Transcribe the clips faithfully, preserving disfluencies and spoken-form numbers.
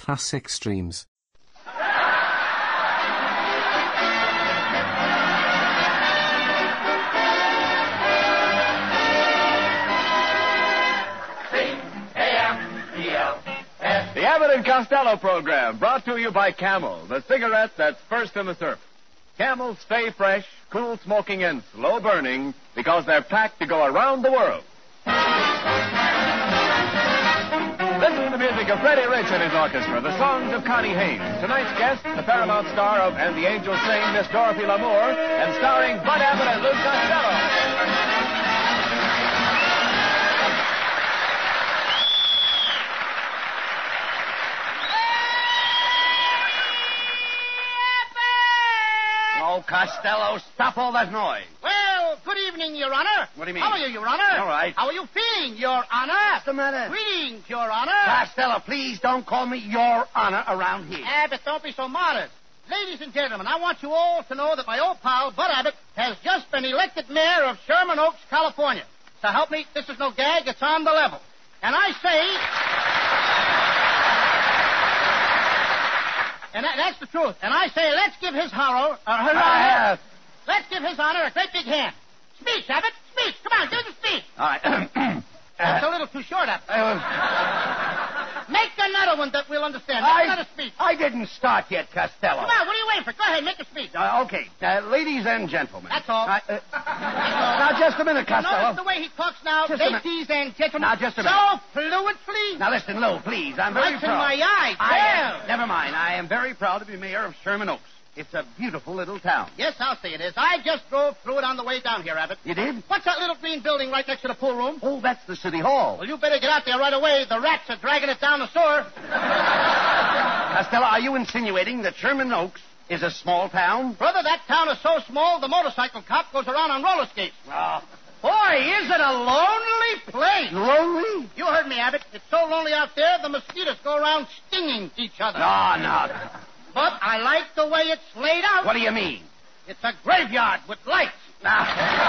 classic streams. The Abbott and Costello program, brought to you by Camel, the cigarette that's first in the surf. Camels stay fresh, cool smoking, and slow burning because they're packed to go around the world. Listen to the music of Freddie Rich and his orchestra, the songs of Connie Haynes. Tonight's guest, the Paramount star of And the Angels Sing, Miss Dorothy Lamour, and starring Bud Abbott and Lou Costello. Oh, Costello, stop all that noise. Well, good evening, Your Honor. What do you mean? How are you, Your Honor? All right. How are you feeling, Your Honor? What's the matter? Greetings, Your Honor. Costello, please don't call me Your Honor around here. Abbott, don't be so modest. Ladies and gentlemen, I want you all to know that my old pal, Bud Abbott, has just been elected mayor of Sherman Oaks, California. So help me, this is no gag, it's on the level. And I say... And that, that's the truth. And I say, let's give his horror, uh, her honor, let's give his honor a great big hand. Speech, Abbott, speech. Come on, give the speech. All right. That's a little too short, Abbott. Uh, Make another one that we'll understand. Make I, another speech. I didn't start yet, Costello. Come on, what are you waiting for? Go ahead, make a speech. Uh, okay. Uh, ladies and gentlemen. That's all. Uh, uh, now, just a minute, Costello. Notice the way he talks now, Just a minute. ladies and gentlemen. Now, just a so minute. fluently. Now, listen, Lou, please. I'm very Lights in proud. my eye. I Well. am, never mind. I am very proud to be mayor of Sherman Oaks. It's a beautiful little town. Yes, I'll say it is. I just drove through it on the way down here, Abbott. You did? What's that little green building right next to the pool room? Oh, that's the city hall. Well, you better get out there right away. The rats are dragging it down the sewer. Costello, are you insinuating that Sherman Oaks is a small town? Brother, that town is so small, the motorcycle cop goes around on roller skates. Oh. Boy, is it a lonely place. Lonely? You heard me, Abbott. It's so lonely out there, the mosquitoes go around stinging each other. No, no. But I like the way it's laid out. What do you mean? It's a graveyard with lights. Now.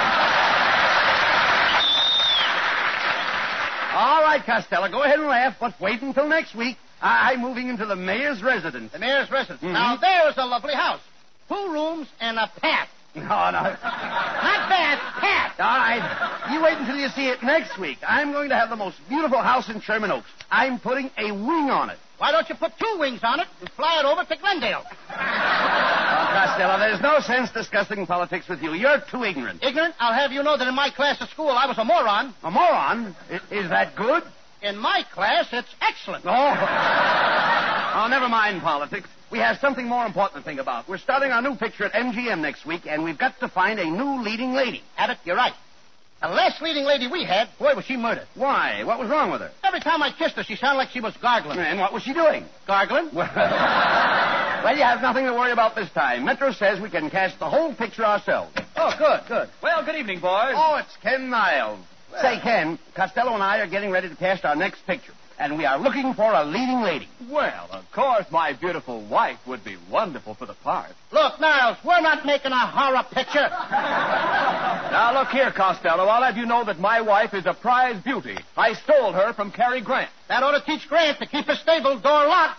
All right, Costello, go ahead and laugh, but wait until next week. I'm moving into the mayor's residence. The mayor's residence. Mm-hmm. Now, there's a lovely house. Two rooms and a path. No, no. Not bath, path. All right. You wait until you see it next week. I'm going to have the most beautiful house in Sherman Oaks. I'm putting a wing on it. Why don't you put two wings on it and fly it over to Glendale? Oh, Costello, there's no sense discussing politics with you. You're too ignorant. Ignorant? I'll have you know that in my class at school I was a moron. A moron? I- Is that good? In my class, it's excellent. Oh. Oh, never mind politics. We have something more important to think about. We're starting our new picture at M G M next week, and we've got to find a new leading lady. Abbott, you're right. The last leading lady we had, boy, was she murdered. Why? What was wrong with her? Every time I kissed her, she sounded like she was gargling. And what was she doing? Gargling? Well, well, you have nothing to worry about this time. Metro says we can cast the whole picture ourselves. Oh, good, good. Well, good evening, boys. Oh, it's Ken Niles. Say, Ken, Costello and I are getting ready to cast our next picture, and we are looking for a leading lady. Well, of course, my beautiful wife would be wonderful for the part. Look, Niles, we're not making a horror picture. Now, look here, Costello. I'll have you know that my wife is a prize beauty. I stole her from Cary Grant. That ought to teach Grant to keep his stable door locked.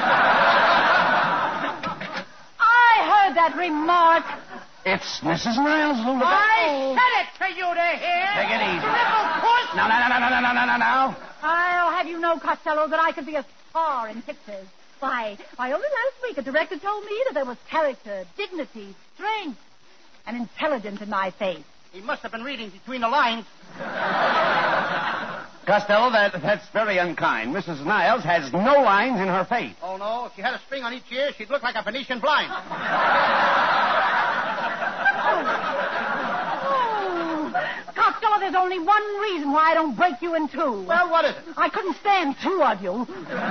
I heard that remark. It's Missus Niles, Lou. Look I out. said it to you to hear. Take it easy. Little puss. No, no, no, no, no, no, no, no, no. I'll have you know, Costello, that I could be a star in pictures. Why, why, only last week a director told me that there was character, dignity, strength, and intelligence in my face. He must have been reading between the lines. Costello, that, that's very unkind. Missus Niles has no lines in her face. Oh, no. If she had a string on each ear, she'd look like a Venetian blind. Oh, Costello, there's only one reason why I don't break you in two. Well, what is it? I couldn't stand two of you.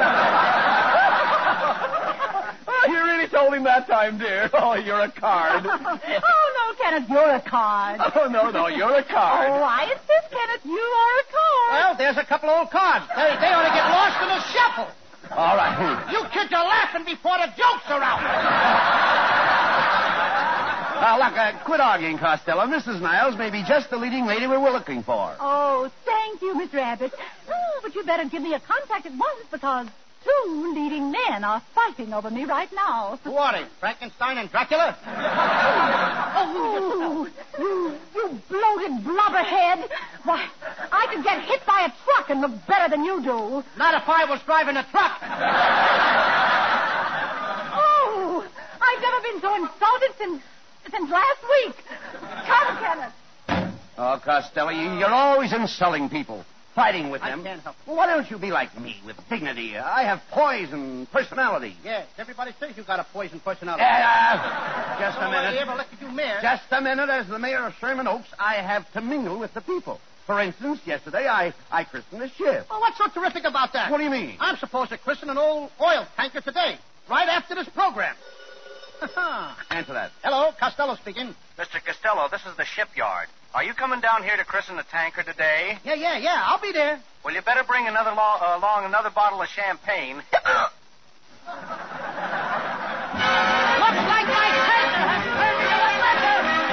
You really told him that time, dear. Oh, you're a card. Oh, no, Kenneth, you're a card. Oh, no, no, you're a card. Oh, I insist, Kenneth, you are a card. Well, there's a couple old cards. They, they ought to get lost in the shuffle. All right. You kids are laughing before the jokes are out. Now, look, uh, quit arguing, Costello. Missus Niles may be just the leading lady we were looking for. Oh, thank you, Mister Abbott. Oh, but you better give me a contact at once because two leading men men are fighting over me right now. Who are they? Frankenstein and Dracula? Oh, you, you bloated blubberhead. Why, I could get hit by a truck and look better than you do. Not if I was driving a truck. Oh, I've never been so insulted since, since last week. Come, Kenneth. Oh, Costello, you- you're always insulting people, fighting with I them. can't help it. Well, why don't you be like me, with dignity? I have poise and personality. Yes, everybody says you got a poison personality. Uh, just a Nobody minute. ever elected you mayor. Just a minute. As the mayor of Sherman Oaks, I have to mingle with the people. For instance, yesterday I, I christened a ship. Oh, what's so terrific about that? What do you mean? I'm supposed to christen an old oil tanker today, right after this program. Answer that. Hello, Costello speaking. Mister Costello, this is the shipyard. Are you coming down here to christen the tanker today? Yeah, yeah, yeah, I'll be there. Well, you better bring another lo- uh, along another bottle of champagne. Looks like my tanker has turned into a letter.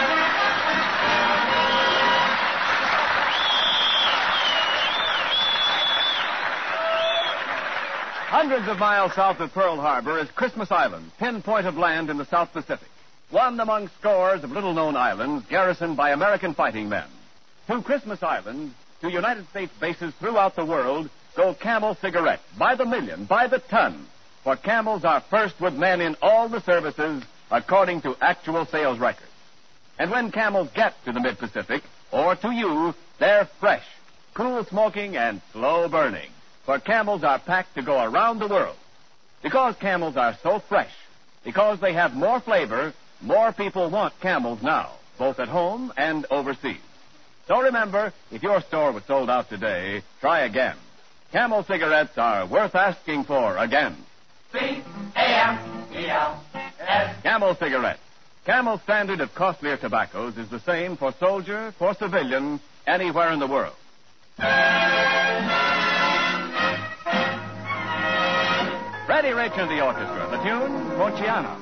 Hundreds of miles south of Pearl Harbor is Christmas Island, pinpoint of land in the South Pacific. One among scores of little-known islands garrisoned by American fighting men. To Christmas Island, to United States bases throughout the world, go Camel cigarettes by the million, by the ton. For Camels are first with men in all the services, according to actual sales records. And when Camels get to the mid-Pacific, or to you, they're fresh, cool smoking, and slow burning. For Camels are packed to go around the world. Because Camels are so fresh, because they have more flavor, more people want Camels now, both at home and overseas. So remember, if your store was sold out today, try again. Camel cigarettes are worth asking for again. C A M E L S. Camel cigarettes. Camel's standard of costlier tobaccos is the same for soldier, for civilian, anywhere in the world. Freddie Rich and the orchestra. The tune, Ponciana.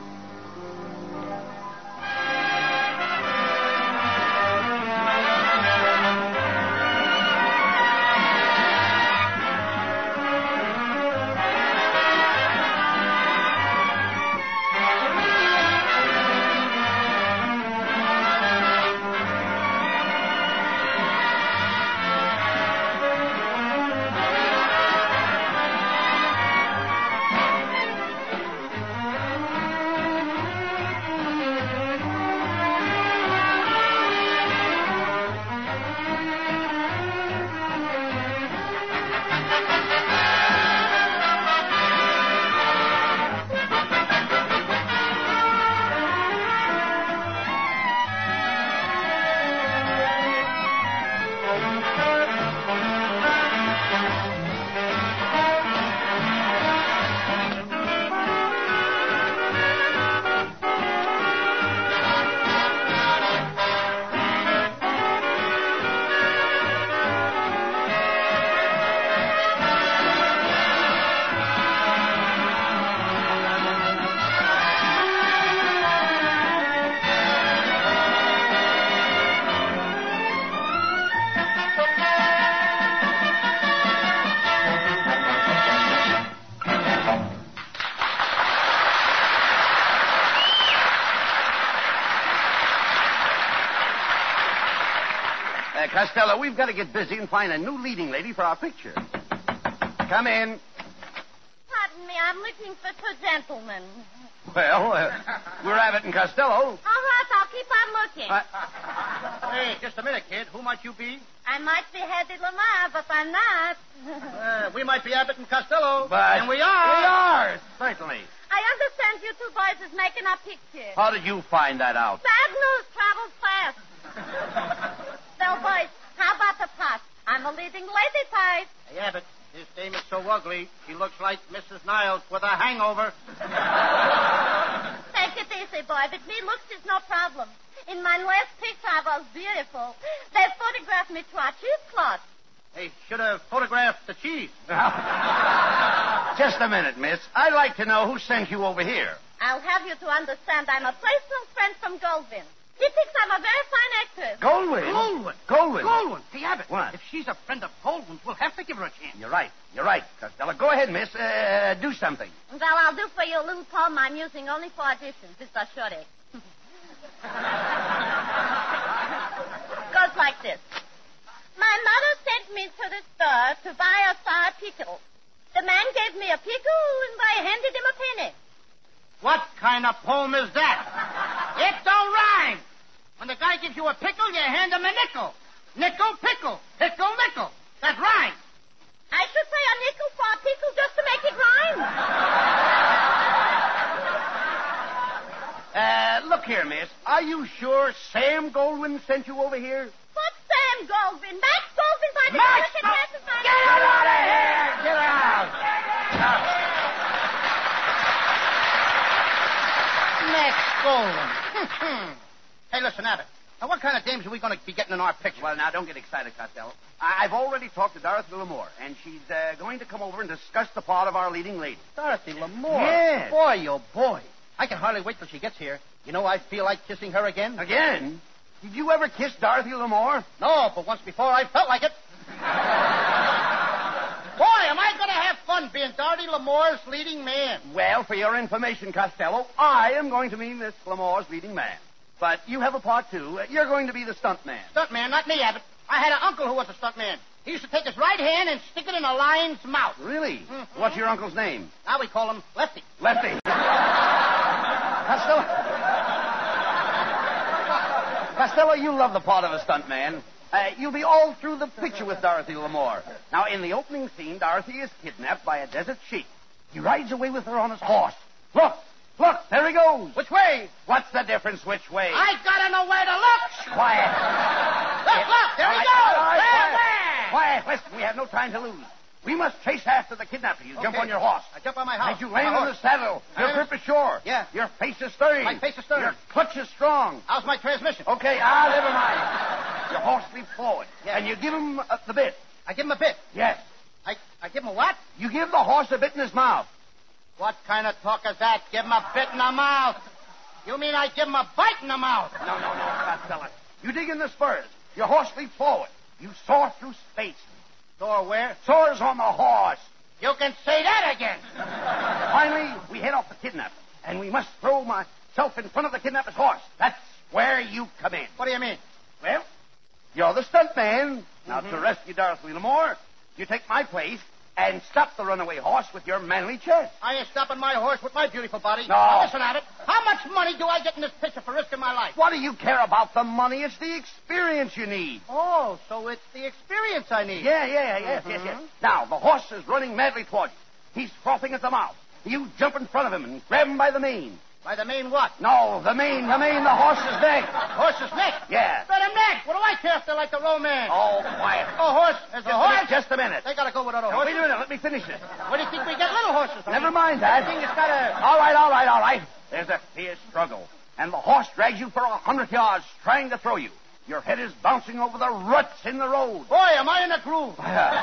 Uh, Costello, we've got to get busy and find a new leading lady for our picture. Come in. Pardon me, I'm looking for two gentlemen. Well, uh, we're Abbott and Costello. All right, I'll keep on looking. Uh, Hey, just a minute, kid. Who might you be? I might be Hedy Lamar, but I'm not. Uh, we might be Abbott and Costello. but and we are. We are, certainly. I understand you two boys is making a picture. How did you find that out? Bad news travels fast. Well, boys, how about the pot? I'm a leading lady type. Hey, Abbott, his dame is so ugly, she looks like Missus Niles with a hangover. Take it easy, boy. With me, looks is no problem. In my last picture, I was beautiful. They photographed me to a cheesecloth. They should have photographed the cheese. Just a minute, miss. I'd like to know who sent you over here. I'll have you to understand I'm a personal friend from Goldvin. She thinks I'm a very fine actress. Goldwyn? Goldwyn. Goldwyn. Goldwyn. Hey, Abbott. What? If she's a friend of Goldwyn's, we'll have to give her a chance. You're right. You're right, Costello. Go ahead, miss. Uh, do something. Well, I'll do for you a little poem I'm using only for auditions. It's a short act. Goes like this. My mother sent me to the store to buy a sour pickle. The man gave me a pickle, and I handed him a penny. What kind of poem is that? It don't rhyme. When the guy gives you a pickle, you hand him a nickel. Nickel, pickle. Pickle, nickel. That rhymes. I should pay a nickel for a pickle just to make it rhyme. Uh, look here, miss. Are you sure Sam Goldwyn sent you over here? What's Sam Goldwyn? Max Goldwyn by the Max American Gold- Classified. Get out of here! Get out! Max Goldwyn. Hey, listen, Abbott. Now, what kind of dames are we going to be getting in our picture? Well, now, don't get excited, Costello. I- I've already talked to Dorothy Lamour, and she's uh, going to come over and discuss the part of our leading lady. Dorothy Lamour. Yes. Boy, oh, boy. I can hardly wait till she gets here. You know, I feel like kissing her again. Again? Did you ever kiss Dorothy Lamour? No, but once before I felt like it. Boy, am I going to have fun being Dorothy Lamour's leading man. Well, for your information, Costello, I am going to be Miss Lamour's leading man. But you have a part, too. Uh, You're going to be the stunt man. Stunt man, not me, Abbott. I had an uncle who was a stunt man. He used to take his right hand and stick it in a lion's mouth. Really? Mhm. What's your uncle's name? Now we call him Lefty. Lefty. Costello. Costello, you love the part of a stunt man. Uh, you'll be all through the picture with Dorothy Lamour. Now, in the opening scene, Dorothy is kidnapped by a desert sheik. He rides away with her on his horse. Look! Look! There he goes! Which way? What's the difference which way? I gotta know where to look. Quiet! Look, look, there All he right, goes. all right, Where, quiet. where? Quiet! Listen, we have no time to lose. We must chase after the kidnapper. You jump Okay. on your horse. I jump on my house. As you land My on the horse. saddle, your Yes. grip is sure. Yeah. Your face is stern. My face is stern. Your clutch is strong. How's my transmission? Okay, ah, never mind. Your horse leaps forward. Yeah. And you give him uh, the bit. I give him a bit. Yes. I, I give him a what? You give the horse a bit in his mouth. What kind of talk is that? Give him a bit in the mouth. You mean I give him a bite in the mouth? No, no, no, Costello. You dig in the spurs. Your horse leaps forward. You soar through space. Soar where? Soars on the horse. You can say that again. Finally, we head off the kidnapper. And we must throw myself in front of the kidnapper's horse. That's where you come in. What do you mean? Well, you're the stunt man. Now, Mhm. to rescue Dorothy Lamour, you take my place and stop the runaway horse with your manly chest. I ain't stopping my horse with my beautiful body. No. Now, listen at it. How much money do I get in this picture for risking my life? What do you care about the money? It's the experience you need. Oh, so it's the experience I need. Yeah, yeah, yes, yes, yes. Mhm. Now, the horse is running madly toward you. He's frothing at the mouth. You jump in front of him and grab him by the mane. By the main what? No, the mane, the mane, the horse's neck. Horse's neck. Yeah. Let him neck. What do I care if they're like the romance? Oh, quiet. Oh, horse. There's Just a a horse. minute, just a minute. They gotta go with other Now, horses. wait a minute, let me finish this. What do you think we get little horses? Never mind that. I think it's got a... All right, all right, all right. There's a fierce struggle. And the horse drags you for a hundred yards, trying to throw you. Your head is bouncing over the ruts in the road. Boy, am I in a groove.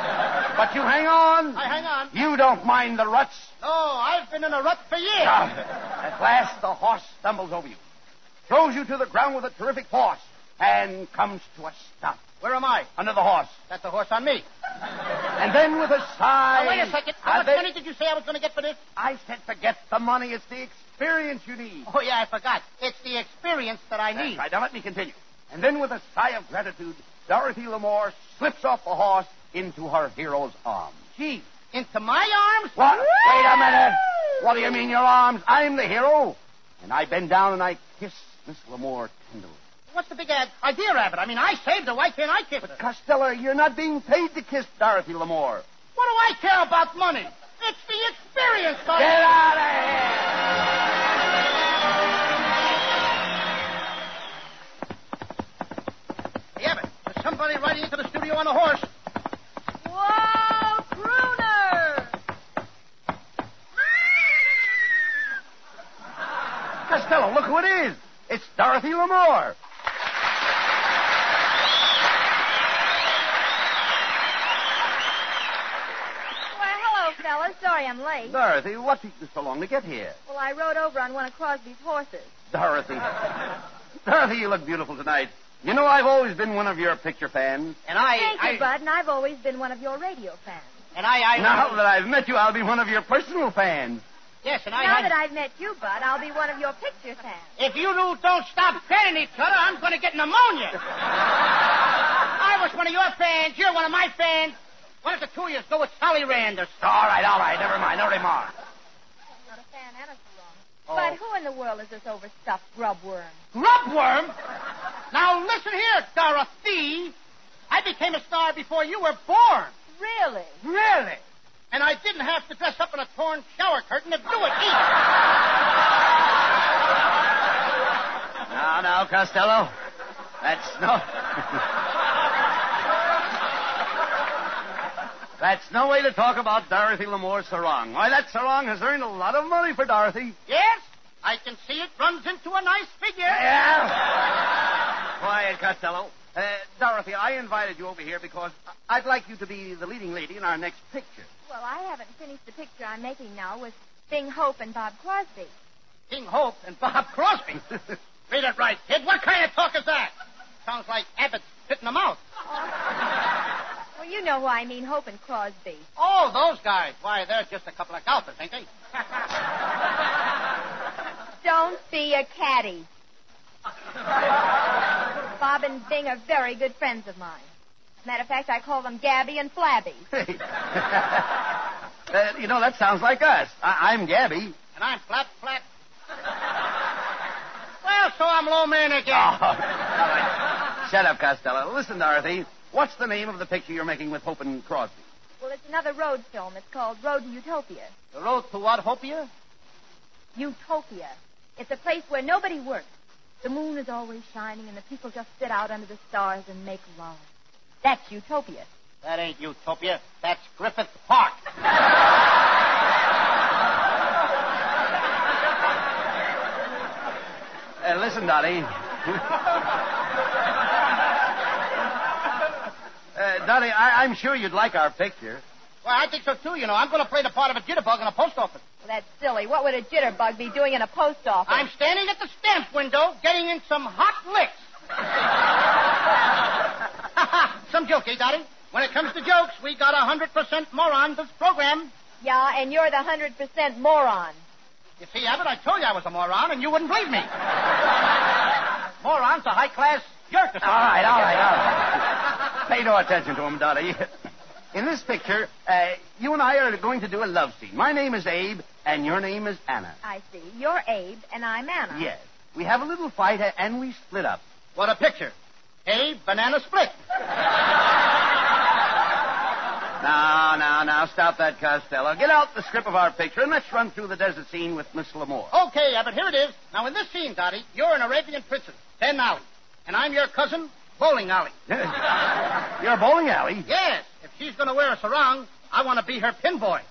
But you hang on. I hang on. You don't mind the ruts. No, I've been in a rut for years. At last, the horse stumbles over you, throws you to the ground with a terrific force, and comes to a stop Where am I? under the horse. That's the horse on me. And then with a sigh... Now, wait a second. How I much bet- money did you say I was going to get for this? I said forget the money. It's the experience you need. Oh, yeah, I forgot. It's the experience that I That's need. right. Now let me continue. And then with a sigh of gratitude, Dorothy Lamour slips off the horse into her hero's arms. Gee, into my arms? What? Wait a minute. What do you mean your arms? I'm the hero. And I bend down and I kiss Miss Lamour tenderly. What's the big ad- idea, Rabbit? I mean, I saved her. Why can't I kiss her? Costello, you're not being paid to kiss Dorothy Lamour. What do I care about money? It's the experience, buddy. Get out of here! Hey, Abbott, there's somebody riding into the studio on a horse. Whoa, crooner! Costello, look who it is. It's Dorothy Lamour. Well, hello, fellas. Sorry I'm late. Dorothy, what took you so long to get here? Well, I rode over on one of Crosby's horses. Dorothy. Dorothy, you look beautiful tonight. You know, I've always been one of your picture fans. And I... Thank I, you, Bud, and I've always been one of your radio fans. And I... I Now that I've met you, I'll be one of your personal fans. Yes, and I Now had... that I've met you, Bud, I'll be one of your picture fans. If you two don't stop petting each other, I'm going to get pneumonia. I was one of your fans. You're one of my fans. Why don't the two of you go with Sally Rand or something? All right, all right. Never mind. No remarks. Not a fan, Anna Salon. Oh. But who in the world is this overstuffed grubworm? Grubworm? Now, listen here, Dorothy. I became a star before you were born. Really? Really? And I didn't have to dress up in a torn shower curtain to do it either. Now, now, Costello. That's no... That's no way to talk about Dorothy Lamour's sarong. Why, that sarong has earned a lot of money for Dorothy. Yes? I can see it runs into a nice figure. Yeah. Quiet, Costello. Uh, Dorothy, I invited you over here because I'd like you to be the leading lady in our next picture. Well, I haven't finished the picture I'm making now with Bing Hope and Bob Crosby. King Hope and Bob Crosby. Read it right, kid. What kind of talk is that? Sounds like Abbott spitting them out. Well, you know who I mean, Hope and Crosby. Oh, those guys. Why, they're just a couple of golfers, ain't they? Don't be a caddy. Bob and Bing are very good friends of mine. Matter of fact, I call them Gabby and Flabby. Hey. uh, you know, that sounds like us. I- I'm Gabby. And I'm flat, flat. Well, so I'm low man again. Oh, all right. Shut up, Costello. Listen, Dorothy. What's the name of the picture you're making with Hope and Crosby? Well, it's another road film. It's called Road to Utopia. The road to what, Hopia? Utopia. It's a place where nobody works. The moon is always shining, and the people just sit out under the stars and make love. That's Utopia. That ain't Utopia. That's Griffith Park. Uh, listen, Dottie. uh, Dottie, I- I'm sure you'd like our picture. Well, I think so, too. You know, I'm going to play the part of a jitterbug in a post office. Well, that's silly. What would a jitterbug be doing in a post office? I'm standing at the stamp window getting in some hot licks. Some joke, eh, Dottie? When it comes to jokes, we got a hundred percent morons this program. Yeah, and you're the one hundred percent moron. You see, Abbott, I told you I was a moron, and you wouldn't believe me. Moron's a high-class jerk or something. All right, all right, all right. Pay no attention to him, Dottie. In this picture, uh, you and I are going to do a love scene. My name is Abe, and your name is Anna. I see. You're Abe, and I'm Anna. Yes. We have a little fight, uh, and we split up. What a picture. Abe, banana split. Now, now, now, stop that, Costello. Get out the script of our picture, and let's run through the desert scene with Miss Lamour. Okay, Abbott, here it is. Now, in this scene, Dottie, you're an Arabian princess, Ben Alley. And I'm your cousin, Bowling Alley. You're a bowling alley? Yes. If she's going to wear a sarong, I want to be her pin boy.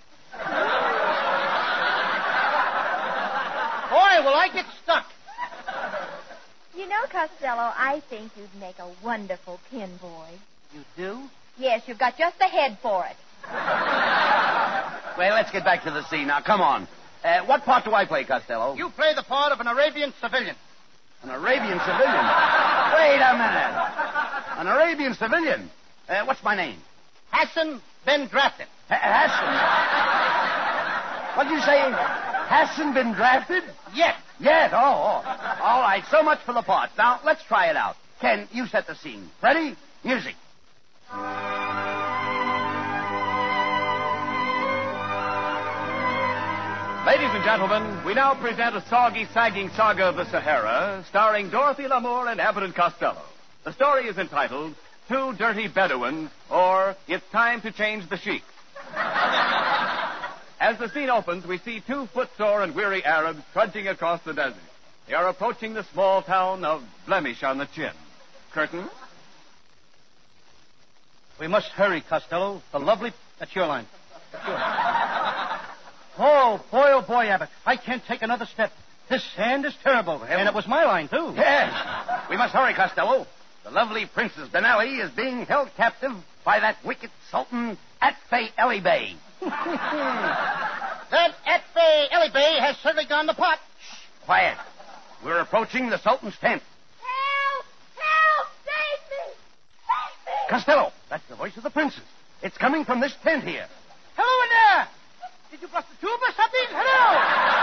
Boy, will I get stuck. You know, Costello, I think you'd make a wonderful pin boy. You do? Yes, you've got just the head for it. Well, let's get back to the scene. Now, come on. Uh, what part do I play, Costello? You play the part of an Arabian civilian. An Arabian civilian? Wait a minute. An Arabian civilian? Uh, what's my name? Hassan been drafted. H- Hassan. What'd you say? Hassan been drafted? Yes. Yes. Oh, oh. All right. So much for the part. Now, let's try it out. Ken, you set the scene. Ready? Music. Ladies and gentlemen, we now present a soggy, sagging saga of the Sahara, starring Dorothy Lamour and Abbott and Costello. The story is entitled Two Dirty Bedouins, or It's Time to Change the Sheets. As the scene opens, we see two footsore and weary Arabs trudging across the desert. They are approaching the small town of Blemish on the Chin. Curtain. We must hurry, Costello. The lovely... That's your line. That's your line. Oh, boy, oh, boy, Abbott. I can't take another step. This sand is terrible. And it was my line, too. Yes. We must hurry, Costello. The lovely Princess Benelli is being held captive by that wicked Sultan Atfei Eli Bey. That Atfei Eli Bey has certainly gone the pot. Shh, quiet. We're approaching the Sultan's tent. Costello, that's the voice of the princess. It's coming from this tent here. Hello in there! Did you bust the tube or something? Hello!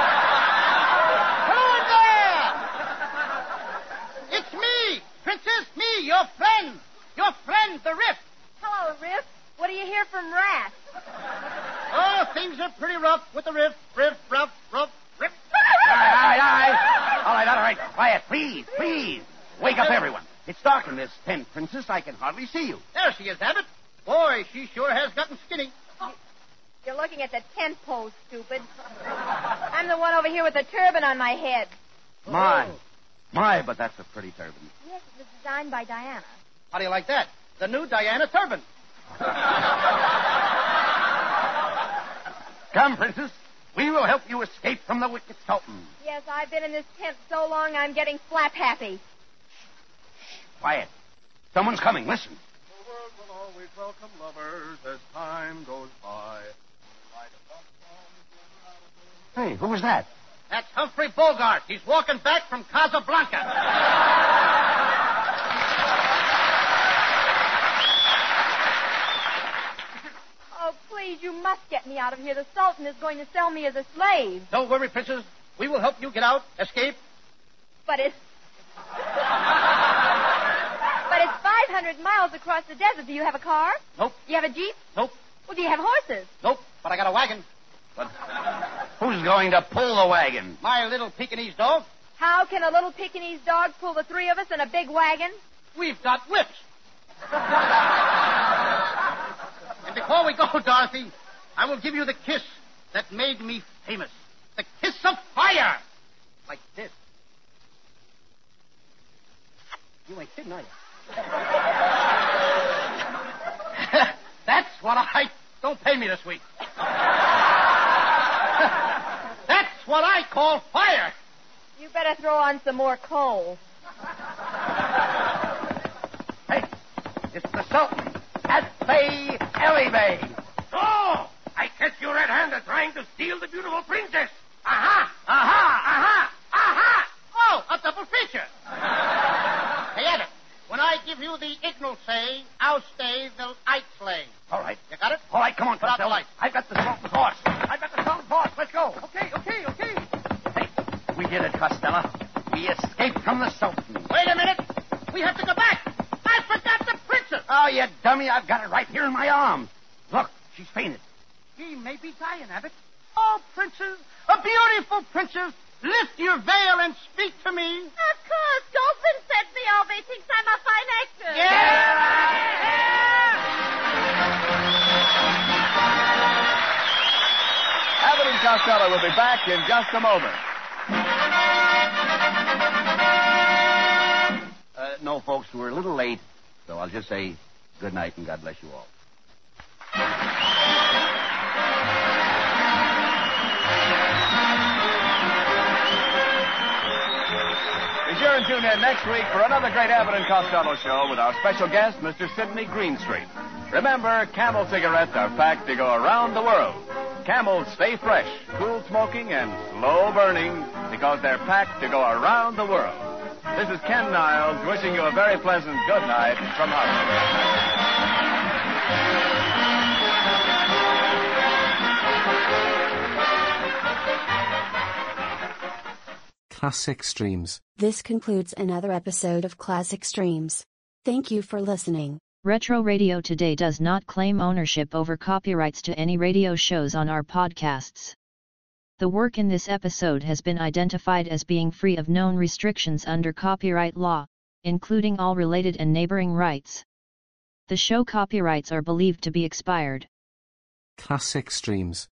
Hello in there! It's me, Princess, me, your friend. Your friend, the Riff. Hello, Riff. What do you hear from Rat? Oh, things are pretty rough with the Riff. Riff, rough, rough, Riff. All right, all right, all right. All right, all right. Quiet, please, please. Wake up, everyone. It's dark in this tent, Princess. I can hardly see you. There she is, Abbott. Boy, she sure has gotten skinny. You're looking at the tent pole, stupid. I'm the one over here with the turban on my head. My, my, but that's a pretty turban. Yes, it was designed by Diana. How do you like that? The new Diana turban. Come, Princess. We will help you escape from the wicked Sultan. Yes, I've been in this tent so long I'm getting flap happy. Quiet. Someone's coming. Listen. The world will always welcome lovers as time goes by. Hey, who was that? That's Humphrey Bogart. He's walking back from Casablanca. Oh, please, you must get me out of here. The Sultan is going to sell me as a slave. Don't worry, Princess. We will help you get out, escape. But it's... but it's five hundred miles across the desert. Do you have a car? Nope. Do you have a Jeep? Nope. Well, do you have horses? Nope. But I got a wagon. But who's going to pull the wagon? My little Pekingese dog. How can a little Pekingese dog pull the three of us in a big wagon? We've got whips. And before we go, Dorothy, I will give you the kiss that made me famous. The kiss of fire. Like this. You ain't kidding, are you? That's what I... Don't pay me this week. That's what I call fire. You better throw on some more coal. Hey, it's the Sultan. At Bay, Ellie Bay. Oh! I catch you red-handed trying to steal the beautiful princess. Aha! Aha! Aha! Aha! Oh, a double feature. Hey, Abbott, when I give you the Ignal say, I'll stay the Ike slay. All right. You got it? All right, come on, Put out the Costello. light. I've got the Sultan's horse. I've got the Sultan's horse. Let's go. Okay, okay, okay. Hey, we did it, Costello. We escaped from the Sultan. Wait a minute. We have to go back. I forgot the princess. Oh, you dummy. I've got it right here in my arms. Look, she's fainted. She may be dying, Abbott. Oh, princess, a beautiful princess, lift your veil and speak to me. Of course. Goldman sent me over. He thinks I'm a fine actor. Abbott and Costello will be back in just a moment. Uh, no, folks, we're a little late, so I'll just say good night and God bless you all. Be sure and tune in next week for another great Abbott and Costello show with our special guest, Mister Sidney Greenstreet. Remember, Camel cigarettes are packed to go around the world. Camels stay fresh, cool smoking, and slow burning because they're packed to go around the world. This is Ken Niles wishing you a very pleasant good night from Hollywood. Classic Streams. This concludes another episode of Classic Streams. Thank you for listening. Retro Radio Today does not claim ownership over copyrights to any radio shows on our podcasts. The work in this episode has been identified as being free of known restrictions under copyright law, including all related and neighboring rights. The show copyrights are believed to be expired. Classic Streams.